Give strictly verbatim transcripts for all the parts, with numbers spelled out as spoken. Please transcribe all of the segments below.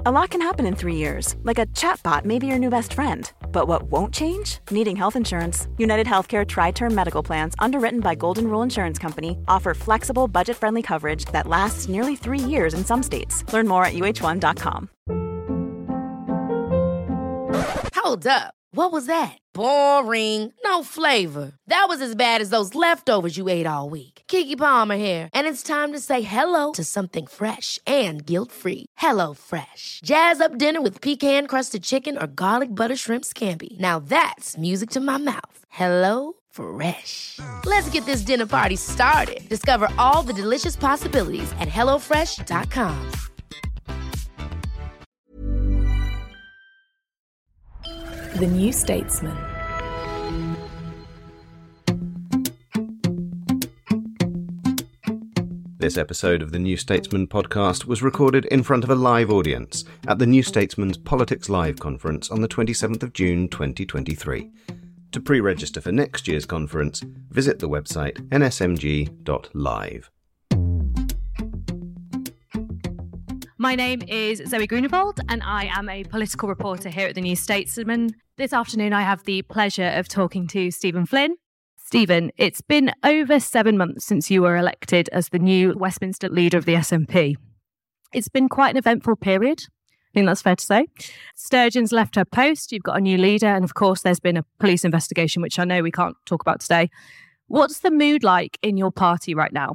A lot can happen in three years, like a chatbot may be your new best friend. But what won't change? Needing health insurance. United Healthcare Tri-Term Medical Plans, underwritten by Golden Rule Insurance Company, offer flexible, budget-friendly coverage that lasts nearly three years in some states. Learn more at U H one dot com. Hold up. What was that? Boring. No flavor. That was as bad as those leftovers you ate all week. Keke Palmer here, and it's time to say hello to something fresh and guilt-free. Hello Fresh. Jazz up dinner with pecan-crusted chicken or garlic butter shrimp scampi. Now that's music to my mouth. Hello Fresh. Let's get this dinner party started. Discover all the delicious possibilities at hello fresh dot com. The New Statesman. This episode of the New Statesman podcast was recorded in front of a live audience at the New Statesman's Politics Live conference on the twenty-seventh of June twenty twenty-three. To pre-register for next year's conference, visit the website n s m g dot live. My name is Zoe Grunewald, and I am a political reporter here at the New Statesman. This afternoon, I have the pleasure of talking to Stephen Flynn. Stephen, it's been over seven months since you were elected as the new Westminster leader of the S N P. It's been quite an eventful period. I think that's fair to say. Sturgeon's left her post, you've got a new leader, and of course, there's been a police investigation, which I know we can't talk about today. What's the mood like in your party right now?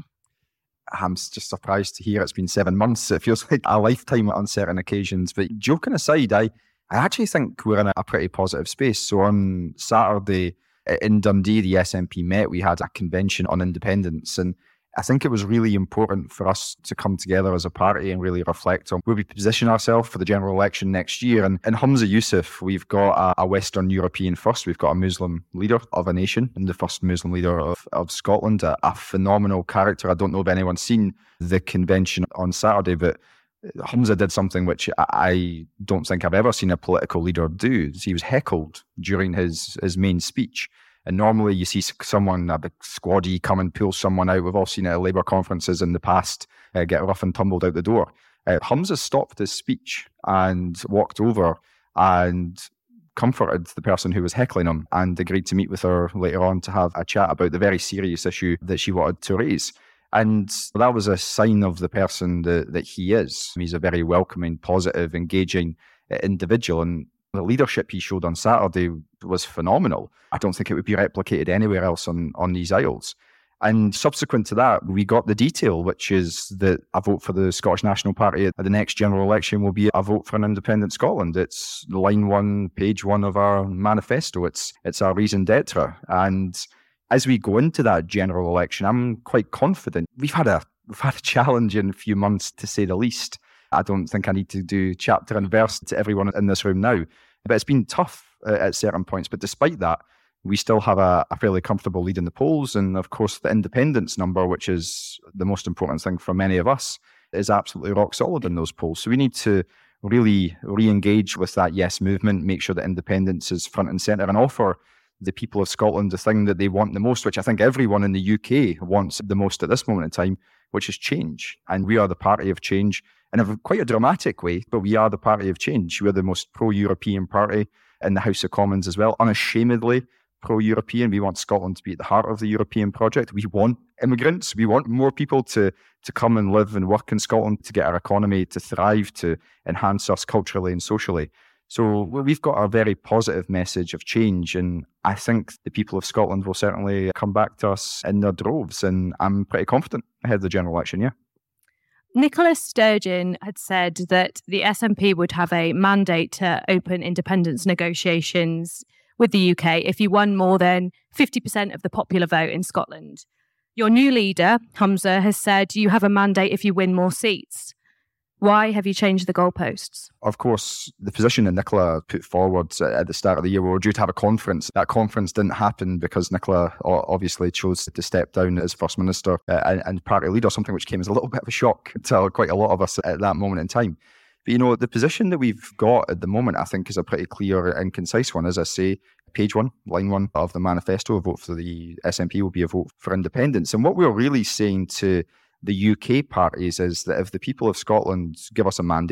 I'm just surprised to hear it's been seven months. It feels like a lifetime on certain occasions. But joking aside, I, I actually think we're in a pretty positive space. So on Saturday in Dundee, the S N P met. We had a convention on independence. And I think it was really important for us to come together as a party and really reflect on where we position ourselves for the general election next year. And in Humza Yousaf, we've got a, a Western European first. We've got a Muslim leader of a nation and the first Muslim leader of, of Scotland, a, a phenomenal character. I don't know if anyone's seen the convention on Saturday, but Humza did something which I don't think I've ever seen a political leader do. He was heckled during his, his main speech. And normally you see someone, a big squaddy, come and pull someone out. We've all seen it at Labour conferences in the past, uh, get rough and tumbled out the door. Uh, Humza stopped his speech and walked over and comforted the person who was heckling him and agreed to meet with her later on to have a chat about the very serious issue that she wanted to raise. And that was a sign of the person that, that he is. He's a very welcoming, positive, engaging uh, individual. And the leadership he showed on Saturday was phenomenal. I don't think it would be replicated anywhere else on, on these Isles. And subsequent to that, we got the detail, which is that a vote for the Scottish National Party at the next general election will be a vote for an independent Scotland. It's line one, page one of our manifesto. It's it's our raison d'etre. And as we go into that general election, I'm quite confident. We've had a we've had a challenging few months, to say the least. I don't think I need to do chapter and verse to everyone in this room now. But it's been tough uh, at certain points. But despite that, we still have a, a fairly comfortable lead in the polls. And of course, the independence number, which is the most important thing for many of us, is absolutely rock solid in those polls. So we need to really re-engage with that yes movement, make sure that independence is front and centre, and offer the people of Scotland the thing that they want the most, which I think everyone in the U K wants the most at this moment in time, which is change. And we are the party of change in a quite a dramatic way, but we are the party of change. We're the most pro-European party in the House of Commons as well, unashamedly pro-European. We want Scotland to be at the heart of the European project. We want immigrants. We want more people to, to come and live and work in Scotland, to get our economy to thrive, to enhance us culturally and socially. So we've got a very positive message of change, and I think the people of Scotland will certainly come back to us in their droves, and I'm pretty confident ahead of the general election, yeah. Nicola Sturgeon had said that the S N P would have a mandate to open independence negotiations with the U K if you won more than fifty percent of the popular vote in Scotland. Your new leader, Humza, has said you have a mandate if you win more seats. Why have you changed the goalposts? Of course, the position that Nicola put forward at the start of the year, we were due to have a conference. That conference didn't happen because Nicola obviously chose to step down as First Minister and, and party leader, something which came as a little bit of a shock to quite a lot of us at that moment in time. But, you know, the position that we've got at the moment, I think, is a pretty clear and concise one. As I say, page one, line one of the manifesto, a vote for the S N P will be a vote for independence. And what we're really saying to the U K parties is that if the people of Scotland give us a mandate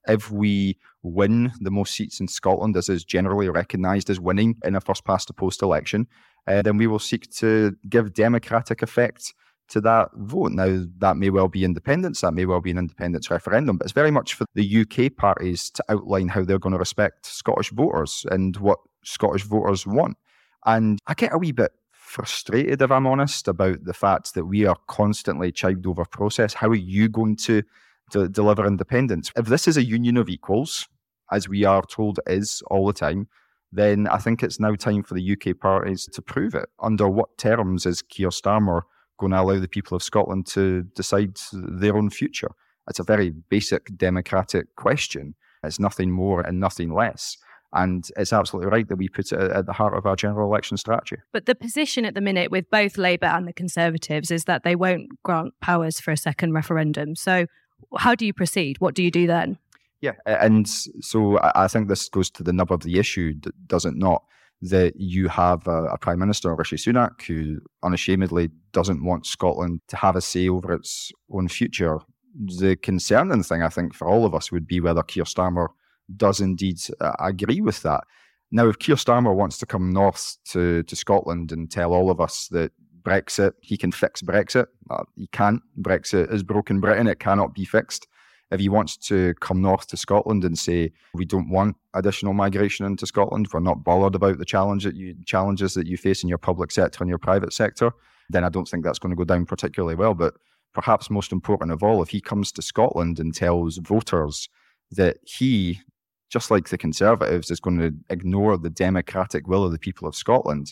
If we win the most seats in Scotland, as is generally recognised as winning in a first-past-the-post election, uh, then we will seek to give democratic effect to that vote. Now, that may well be independence, that may well be an independence referendum, but it's very much for the U K parties to outline how they're going to respect Scottish voters and what Scottish voters want. And I get a wee bit frustrated, if I'm honest, about the fact that we are constantly chived over process. How are you going to, to deliver independence? If this is a union of equals, as we are told it is all the time, then I think it's now time for the U K parties to prove it. Under what terms is Keir Starmer going to allow the people of Scotland to decide their own future? It's a very basic democratic question. It's nothing more and nothing less. And it's absolutely right that we put it at the heart of our general election strategy. But the position at the minute with both Labour and the Conservatives is that they won't grant powers for a second referendum. So how do you proceed? What do you do then? Yeah, and so I think this goes to the nub of the issue, does it not? That you have a, a Prime Minister, Rishi Sunak, who unashamedly doesn't want Scotland to have a say over its own future. The concerning thing, I think, for all of us would be whether Keir Starmer does indeed uh, agree with that. Now, if Keir Starmer wants to come north to, to Scotland and tell all of us that Brexit, he can fix Brexit, uh, he can't. Brexit is broken Britain, it cannot be fixed. If he wants to come north to Scotland and say, we don't want additional migration into Scotland, we're not bothered about the challenge that you, challenges that you face in your public sector and your private sector, then I don't think that's going to go down particularly well. But perhaps most important of all, if he comes to Scotland and tells voters that he, just like the Conservatives, is going to ignore the democratic will of the people of Scotland,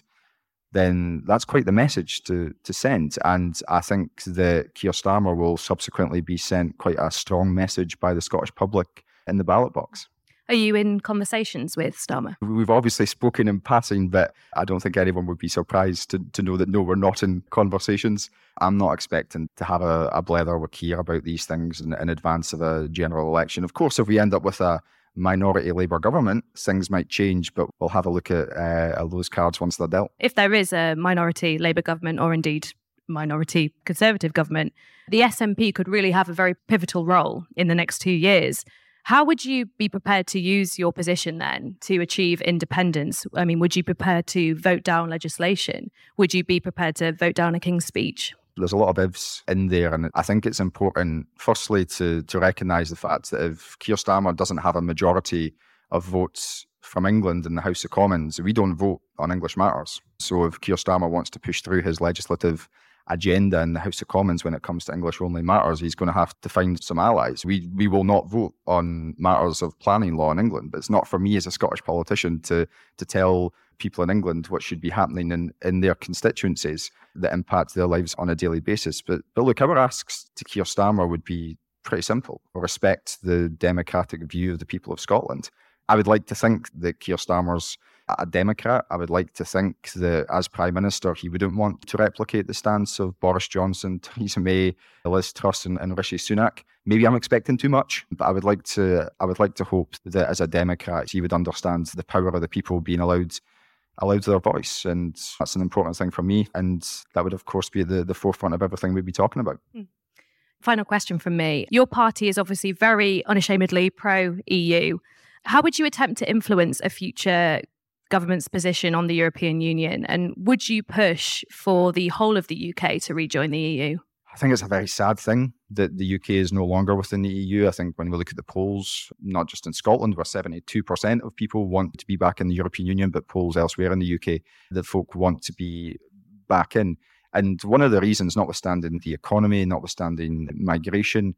then that's quite the message to to send. And I think that Keir Starmer will subsequently be sent quite a strong message by the Scottish public in the ballot box. Are you in conversations with Starmer? We've obviously spoken in passing, but I don't think anyone would be surprised to, to know that no, we're not in conversations. I'm not expecting to have a, a blether with Keir about these things in, in advance of a general election. Of course, if we end up with a minority Labour government, things might change, but we'll have a look at uh, those cards once they're dealt. If there is a minority Labour government, or indeed minority Conservative government, the S N P could really have a very pivotal role in the next two years. How would you be prepared to use your position then to achieve independence? I mean, would you be prepared to vote down legislation? Would you be prepared to vote down a King's speech? There's a lot of ifs in there, and I think it's important, firstly, to to recognise the fact that if Keir Starmer doesn't have a majority of votes from England in the House of Commons, we don't vote on English matters. So if Keir Starmer wants to push through his legislative agenda in the House of Commons when it comes to English-only matters, he's going to have to find some allies. We we will not vote on matters of planning law in England, but it's not for me as a Scottish politician to to tell people in England what should be happening in, in their constituencies that impact their lives on a daily basis. But, but look, our asks to Keir Starmer would be pretty simple. Respect the democratic view of the people of Scotland. I would like to think that Keir Starmer's a Democrat. I would like to think that as Prime Minister, he wouldn't want to replicate the stance of Boris Johnson, Theresa May, Liz Truss and, and Rishi Sunak. Maybe I'm expecting too much, but I would like to I would like to hope that as a Democrat, he would understand the power of the people being allowed allowed their voice. And that's an important thing for me. And that would, of course, be the, the forefront of everything we'd be talking about. Mm. Final question from me. Your party is obviously very unashamedly pro-E U. How would you attempt to influence a future government's position on the European Union? And would you push for the whole of the U K to rejoin the E U? I think it's a very sad thing that the U K is no longer within the E U. I think when we look at the polls, not just in Scotland, where seventy-two percent of people want to be back in the European Union, but polls elsewhere in the U K, that folk want to be back in. And one of the reasons, notwithstanding the economy, notwithstanding migration,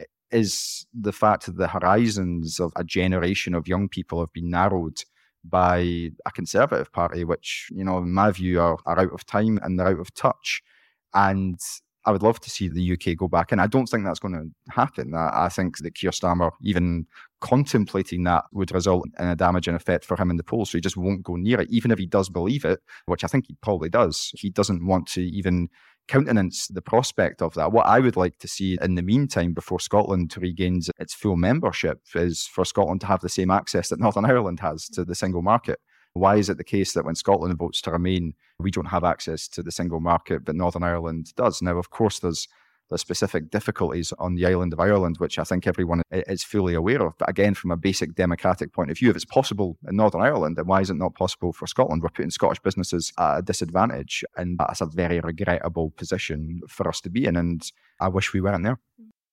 is the fact that the horizons of a generation of young people have been narrowed by a Conservative Party, which, you know, in my view, are, are out of time and they're out of touch. And I would love to see the U K go back in. I don't think that's going to happen. I, I think that Keir Starmer, even contemplating that, would result in a damaging effect for him in the polls. So he just won't go near it, even if he does believe it, which I think he probably does. He doesn't want to even countenance the prospect of that. What I would like to see in the meantime, before Scotland regains its full membership, is for Scotland to have the same access that Northern Ireland has to the single market. Why is it the case that when Scotland votes to remain, we don't have access to the single market, but Northern Ireland does? Now, of course, there's the specific difficulties on the island of Ireland, which I think everyone is fully aware of. But again, from a basic democratic point of view, if it's possible in Northern Ireland, then why is it not possible for Scotland? We're putting Scottish businesses at a disadvantage, and that's a very regrettable position for us to be in, and I wish we weren't there.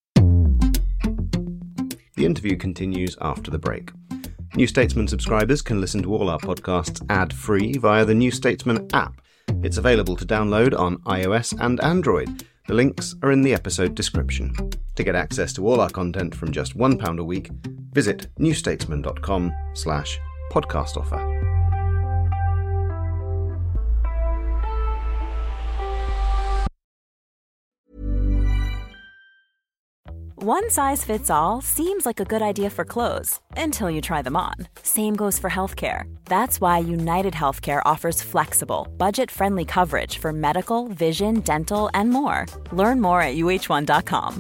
The interview continues after the break. New Statesman subscribers can listen to all our podcasts ad-free via the New Statesman app. It's available to download on iOS and Android. The links are in the episode description. To get access to all our content from just one pound a week, visit newstatesman.com slash podcast offer. One size fits all seems like a good idea for clothes until you try them on. Same goes for healthcare. That's why United Healthcare offers flexible, budget-friendly coverage for medical, vision, dental, and more. Learn more at U H one dot com.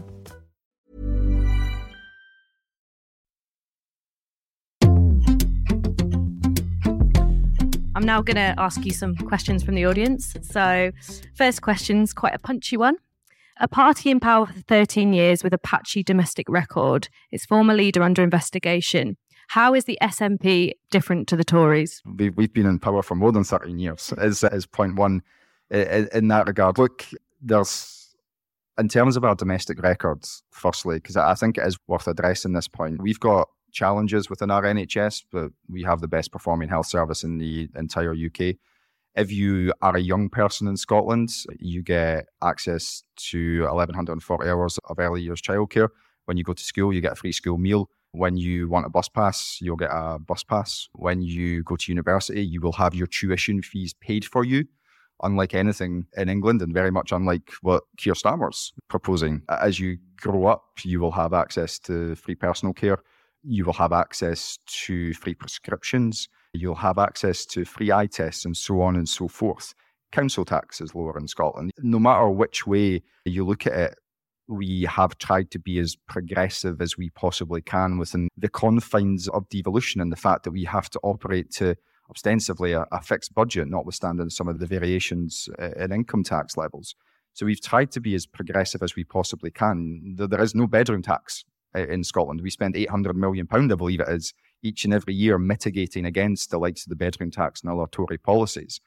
I'm now going to ask you some questions from the audience. So, first question's quite a punchy one. A party in power for thirteen years with a patchy domestic record, its former leader under investigation. How is the S N P different to the Tories? We've, we've been in power for more than thirteen years, is, is point one in, in that regard. Look, there's, in terms of our domestic records, firstly, because I think it is worth addressing this point, we've got challenges within our N H S, but we have the best performing health service in the entire U K. If you are a young person in Scotland, you get access to eleven forty hours of early years childcare. When you go to school, you get a free school meal. When you want a bus pass, you'll get a bus pass. When you go to university, you will have your tuition fees paid for you, unlike anything in England and very much unlike what Keir Starmer's proposing. As you grow up, you will have access to free personal care. You will have access to free prescriptions. You'll have access to free eye tests and so on and so forth. Council tax is lower in Scotland. No matter which way you look at it, we have tried to be as progressive as we possibly can within the confines of devolution and the fact that we have to operate to ostensibly a, a fixed budget, notwithstanding some of the variations in income tax levels. So we've tried to be as progressive as we possibly can. There is no bedroom tax in Scotland. We spend eight hundred million pounds, I believe it is, each and every year mitigating against the likes of the bedroom tax and other Tory policies.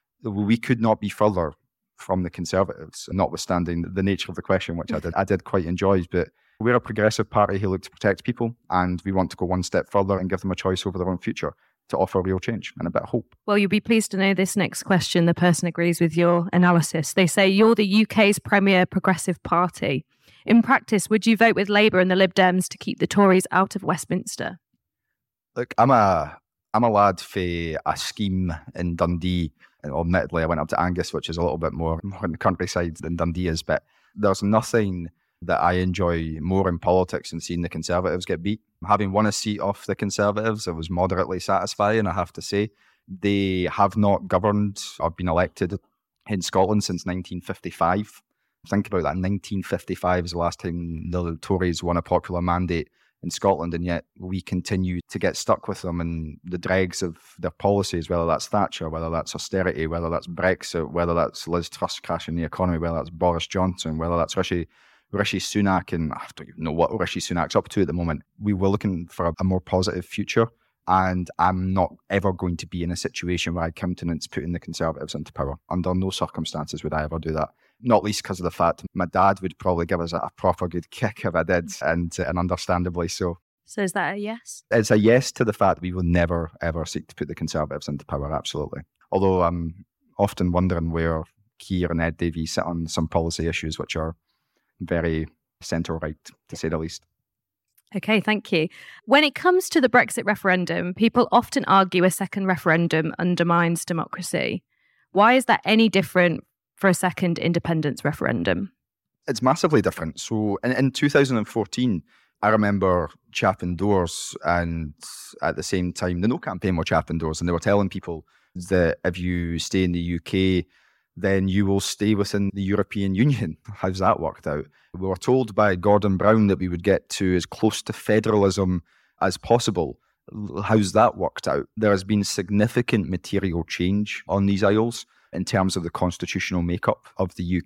We could not be further from the Conservatives, notwithstanding the nature of the question, which I did, I did quite enjoy. But we're a progressive party who look to protect people, and we want to go one step further and give them a choice over their own future to offer real change and a bit of hope. Well, you'll be pleased to know this next question, the person agrees with your analysis. They say you're the U K's premier progressive party. In practice, would you vote with Labour and the Lib Dems to keep the Tories out of Westminster? Look, I'm a I'm a lad for a scheme in Dundee. And admittedly, I went up to Angus, which is a little bit more, more in the countryside than Dundee is. But there's nothing that I enjoy more in politics than seeing the Conservatives get beat. Having won a seat off the Conservatives, it was moderately satisfying, I have to say. They have not governed or been elected in Scotland since nineteen fifty-five. Think about that. nineteen fifty-five is the last time the Tories won a popular mandate in Scotland, and yet we continue to get stuck with them and the dregs of their policies, whether that's Thatcher, whether that's austerity, whether that's Brexit, whether that's Liz Truss crashing the economy, whether that's Boris Johnson, whether that's Rishi, Rishi Sunak, and I don't even know what Rishi Sunak's up to at the moment. We were looking for a, a more positive future, and I'm not ever going to be in a situation where I countenance putting the Conservatives into power. Under no circumstances would I ever do that. Not least because of the fact my dad would probably give us a, a proper good kick if I did, and and understandably so. So is that a yes? It's a yes to the fact we will never, ever seek to put the Conservatives into power, absolutely. Although I'm often wondering where Keir and Ed Davey sit on some policy issues which are very centre-right, to say the least. Okay, thank you. When it comes to the Brexit referendum, people often argue a second referendum undermines democracy. Why is that any different for a second independence referendum? It's massively different. So in, in two thousand fourteen, I remember chapping doors, and at the same time, the No campaign were chapping doors, and they were telling people that if you stay in the U K, then you will stay within the European Union. How's that worked out? We were told by Gordon Brown that we would get to as close to federalism as possible. How's that worked out? There has been significant material change on these isles in terms of the constitutional makeup of the U K.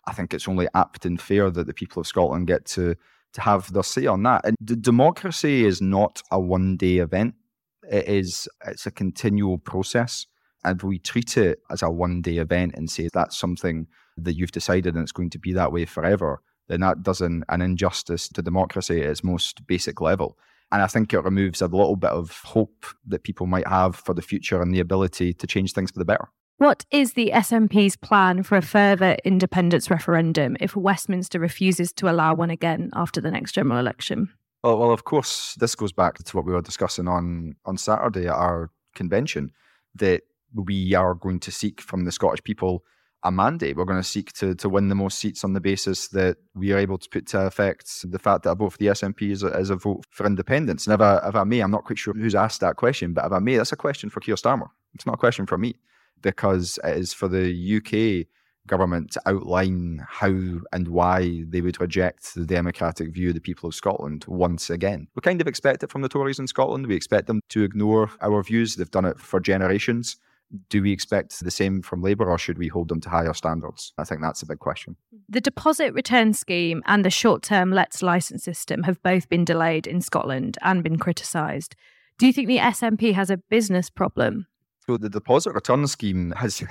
I think it's only apt and fair that the people of Scotland get to, to have their say on that. And d- democracy is not a one-day event. It is, it's a continual process. And if we treat it as a one-day event and say that's something that you've decided and it's going to be that way forever, then that does an, an injustice to democracy at its most basic level. And I think it removes a little bit of hope that people might have for the future and the ability to change things for the better. What is the S N P's plan for a further independence referendum if Westminster refuses to allow one again after the next general election? Well, well, of course, this goes back to what we were discussing on, on Saturday at our convention, that we are going to seek from the Scottish people a mandate. We're going to seek to to win the most seats on the basis that we are able to put to effect the fact that a vote for the S N P is a, is a vote for independence. And if I, if I may, I'm not quite sure who's asked that question, but if I may, that's a question for Keir Starmer. It's not a question for me, because it is for the U K government to outline how and why they would reject the democratic view of the people of Scotland once again. We kind of expect it from the Tories in Scotland. We expect them to ignore our views. They've done it for generations. Do we expect the same from Labour, or should we hold them to higher standards? I think that's a big question. The deposit return scheme and the short-term Let's licence system have both been delayed in Scotland and been criticised. Do you think the S N P has a business problem? So the deposit return scheme has,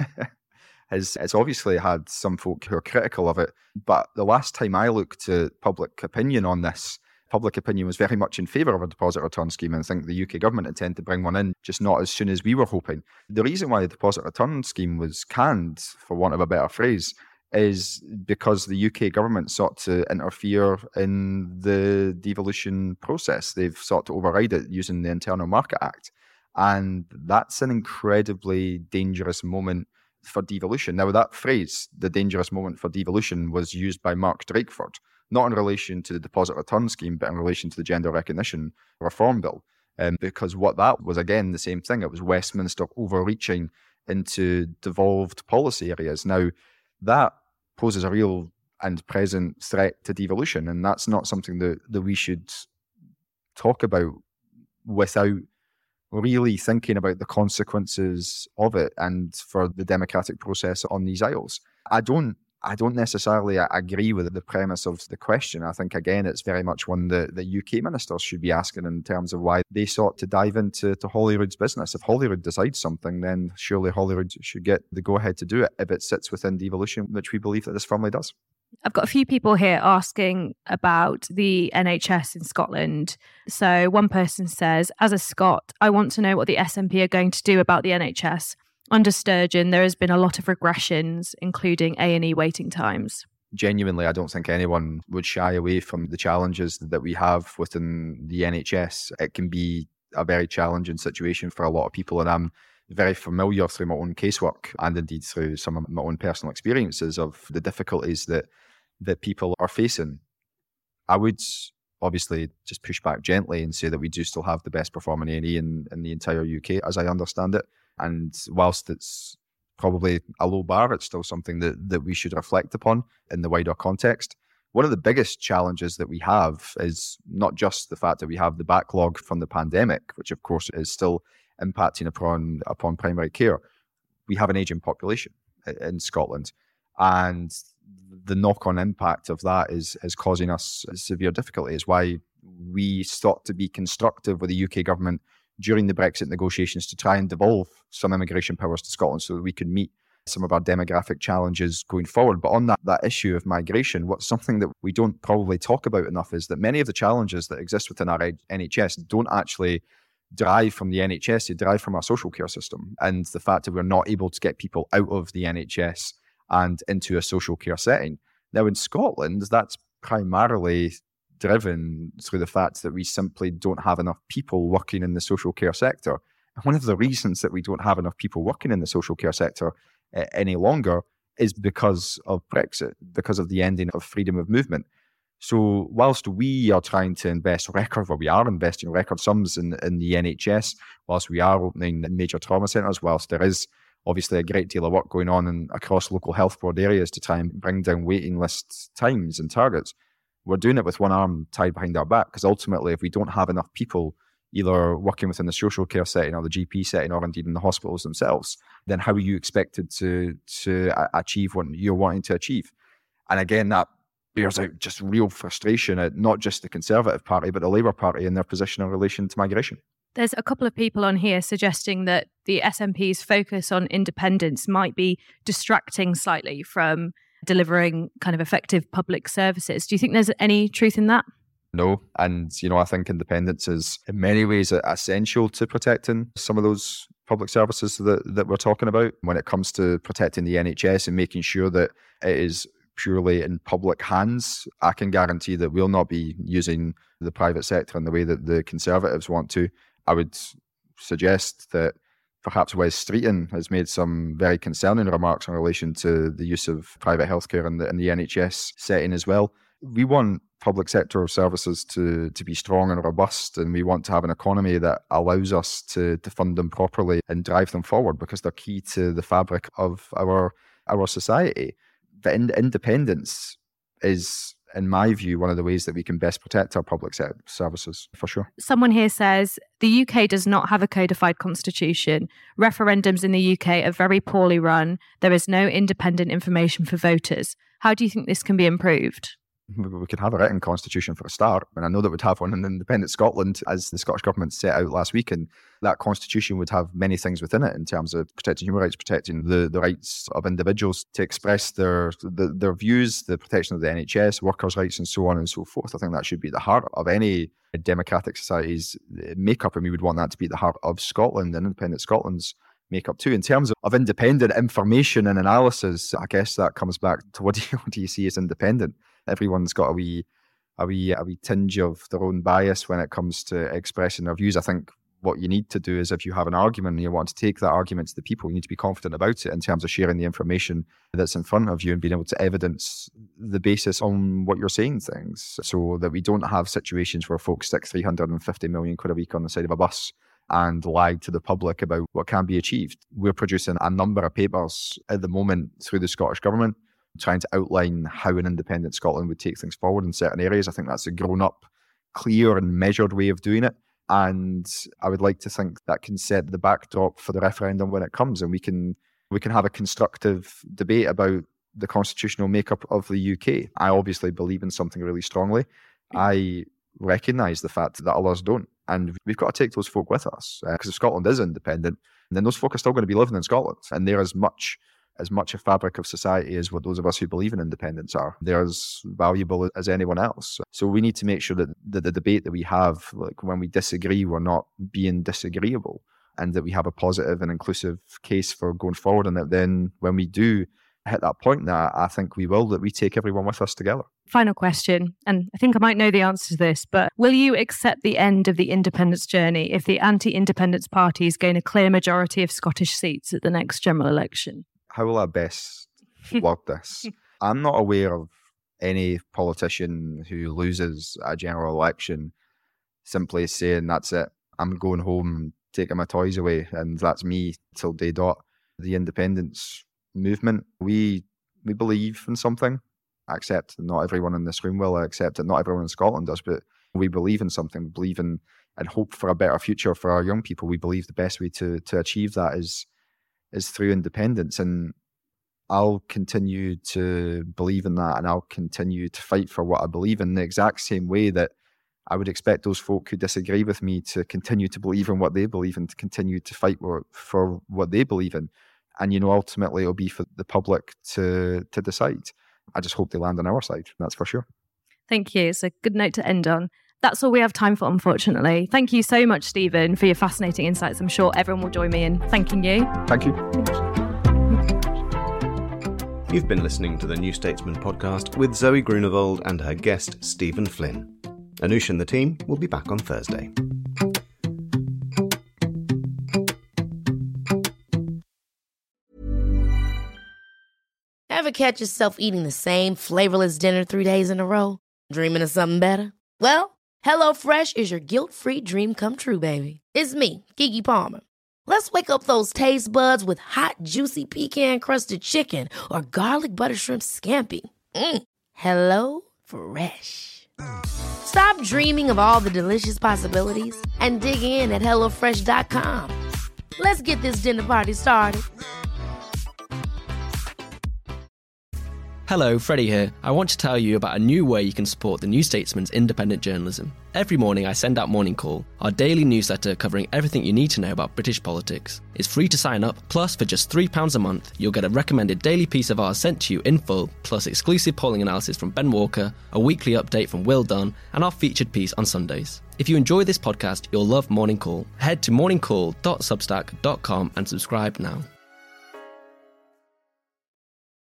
has has obviously had some folk who are critical of it. But the last time I looked at public opinion on this, public opinion was very much in favour of a deposit return scheme, and I think the U K government intend to bring one in, just not as soon as we were hoping. The reason why the deposit return scheme was canned, for want of a better phrase, is because the U K government sought to interfere in the devolution process. They've sought to override it using the Internal Market Act. And that's an incredibly dangerous moment for devolution. Now, that phrase, the dangerous moment for devolution, was used by Mark Drakeford, not in relation to the deposit return scheme, but in relation to the Gender Recognition Reform Bill. Um, because what that was, again, the same thing. It was Westminster overreaching into devolved policy areas. Now, that poses a real and present threat to devolution, and that's not something that, that we should talk about without really thinking about the consequences of it and for the democratic process on these isles. I don't I don't necessarily agree with the premise of the question. I think, again, it's very much one that the U K ministers should be asking in terms of why they sought to dive into to Holyrood's business. If Holyrood decides something, then surely Holyrood should get the go-ahead to do it if it sits within devolution, which we believe that this firmly does. I've got a few people here asking about the N H S in Scotland. So one person says, as a Scot, I want to know what the S N P are going to do about the N H S. Under Sturgeon, there has been a lot of regressions, including A and E waiting times. Genuinely, I don't think anyone would shy away from the challenges that we have within the N H S. It can be a very challenging situation for a lot of people, and I'm very familiar through my own casework and indeed through some of my own personal experiences of the difficulties that that people are facing. I would obviously just push back gently and say that we do still have the best performing A and E in, in the entire U K, as I understand it. And whilst it's probably a low bar, it's still something that, that we should reflect upon in the wider context. One of the biggest challenges that we have is not just the fact that we have the backlog from the pandemic, which of course is still impacting upon, upon primary care. We have an ageing population in Scotland, and the knock-on impact of that is, is causing us severe difficulty. Is why we sought to be constructive with the U K government during the Brexit negotiations to try and devolve some immigration powers to Scotland so that we can meet some of our demographic challenges going forward. But on that, that issue of migration, what's something that we don't probably talk about enough is that many of the challenges that exist within our N H S don't actually derive from the N H S, they derive from our social care system. And the fact that we're not able to get people out of the N H S and into a social care setting. Now in Scotland, that's primarily driven through the fact that we simply don't have enough people working in the social care sector. And one of the reasons that we don't have enough people working in the social care sector uh, any longer is because of Brexit, because of the ending of freedom of movement. So whilst we are trying to invest record, well, we are investing record sums in, in the N H S, whilst we are opening major trauma centres, whilst there is obviously a great deal of work going on in, across local health board areas to try and bring down waiting list times and targets, we're doing it with one arm tied behind our back, because ultimately if we don't have enough people either working within the social care setting or the G P setting or indeed in the hospitals themselves, then how are you expected to, to achieve what you're wanting to achieve? And again, that bears out just real frustration at not just the Conservative Party, but the Labour Party in their position in relation to migration. There's a couple of people on here suggesting that the S N P's focus on independence might be distracting slightly from delivering kind of effective public services. Do you think there's any truth in that? No. And, you know, I think independence is in many ways essential to protecting some of those public services that, that we're talking about when it comes to protecting the N H S and making sure that it is purely in public hands. I can guarantee that we'll not be using the private sector in the way that the Conservatives want to. I would suggest that perhaps Wes Streeton has made some very concerning remarks in relation to the use of private healthcare in the, in the N H S setting as well. We want public sector services to, to be strong and robust, and we want to have an economy that allows us to, to fund them properly and drive them forward because they're key to the fabric of our, our society. But in, independence is, in my view, one of the ways that we can best protect our public services, for sure. Someone here says, the U K does not have a codified constitution. Referendums in the U K are very poorly run. There is no independent information for voters. How do you think this can be improved? We could have a written constitution for a start, and I know that we'd have one in independent Scotland, as the Scottish Government set out last week, and that constitution would have many things within it in terms of protecting human rights, protecting the, the rights of individuals to express their the, their views, the protection of the N H S, workers' rights, and so on and so forth. I think that should be the heart of any democratic society's makeup, and we would want that to be the heart of Scotland and independent Scotland's makeup too. In terms of, of independent information and analysis, I guess that comes back to what do you, what do you see as independent? Everyone's got a wee, a wee, a wee tinge of their own bias when it comes to expressing their views. I think what you need to do is, if you have an argument and you want to take that argument to the people, you need to be confident about it in terms of sharing the information that's in front of you and being able to evidence the basis on what you're saying things, so that we don't have situations where folks stick three hundred fifty million quid a week on the side of a bus and lie to the public about what can be achieved. We're producing a number of papers at the moment through the Scottish Government, trying to outline how an independent Scotland would take things forward in certain areas. I think that's a grown-up, clear and measured way of doing it. And I would like to think that can set the backdrop for the referendum when it comes, and we can we can have a constructive debate about the constitutional makeup of the U K. I obviously believe in something really strongly. I recognise the fact that others don't. And we've got to take those folk with us, because uh, if Scotland is independent, then those folk are still going to be living in Scotland. And they're as much as much a fabric of society as what those of us who believe in independence are. They're as valuable as anyone else. So we need to make sure that the, the debate that we have, like when we disagree, we're not being disagreeable, and that we have a positive and inclusive case for going forward. And that then when we do hit that point, that I think we will, that we take everyone with us together. Final question, and I think I might know the answer to this, but will you accept the end of the independence journey if the anti-independence party is gain a clear majority of Scottish seats at the next general election? How will I best word this? I'm not aware of any politician who loses a general election simply saying, that's it, I'm going home, taking my toys away, and that's me till day dot. The independence movement, we we believe in something. I accept that not everyone in this room will. I accept that not everyone in Scotland does, but we believe in something. We believe in and hope for a better future for our young people. We believe the best way to to achieve that is is through independence, and I'll continue to believe in that, and I'll continue to fight for what I believe in the exact same way that I would expect those folk who disagree with me to continue to believe in what they believe in, to continue to fight for what they believe in. And, you know, ultimately it'll be for the public to to decide. I just hope they land on our side, that's for sure. Thank you. It's a good note to end on. That's all we have time for, unfortunately. Thank you so much, Stephen, for your fascinating insights. I'm sure everyone will join me in thanking you. Thank you. You've been listening to the New Statesman podcast with Zoe Grunewald and her guest, Stephen Flynn. Anoosh and the team will be back on Thursday. Ever catch yourself eating the same flavorless dinner three days in a row? Dreaming of something better? Well, HelloFresh is your guilt-free dream come true, baby. It's me, Keke Palmer. Let's wake up those taste buds with hot, juicy pecan-crusted chicken or garlic butter shrimp scampi. Mm. Hello Fresh. Stop dreaming of all the delicious possibilities and dig in at hello fresh dot com. Let's get this dinner party started. Hello, Freddie here. I want to tell you about a new way you can support the New Statesman's independent journalism. Every morning I send out Morning Call, our daily newsletter covering everything you need to know about British politics. It's free to sign up, plus for just three pounds a month, you'll get a recommended daily piece of ours sent to you in full, plus exclusive polling analysis from Ben Walker, a weekly update from Will Dunn, and our featured piece on Sundays. If you enjoy this podcast, you'll love Morning Call. Head to morning call dot substack dot com and subscribe now.